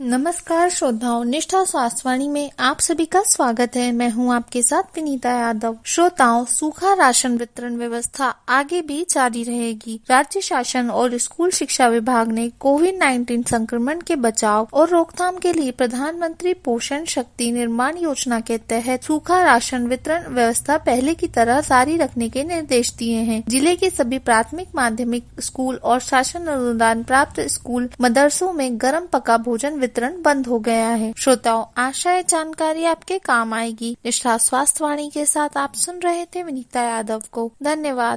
नमस्कार श्रोताओं, निष्ठा स्वास्थ्यवाणी में आप सभी का स्वागत है। मैं हूं आपके साथ विनीता यादव। श्रोताओं, सूखा राशन वितरण व्यवस्था आगे भी जारी रहेगी। राज्य शासन और स्कूल शिक्षा विभाग ने कोविड-19 संक्रमण के बचाव और रोकथाम के लिए प्रधानमंत्री पोषण शक्ति निर्माण योजना के तहत सूखा राशन वितरण व्यवस्था पहले की तरह जारी रखने के निर्देश दिए हैं। जिले के सभी प्राथमिक, माध्यमिक स्कूल और शासन अनुदान प्राप्त स्कूल मदरसों में गर्म पका भोजन वितरण बंद हो गया है। श्रोताओं, आशा है जानकारी आपके काम आएगी। निष्ठा स्वास्थ्यवाणी के साथ आप सुन रहे थे विनीता यादव को। धन्यवाद।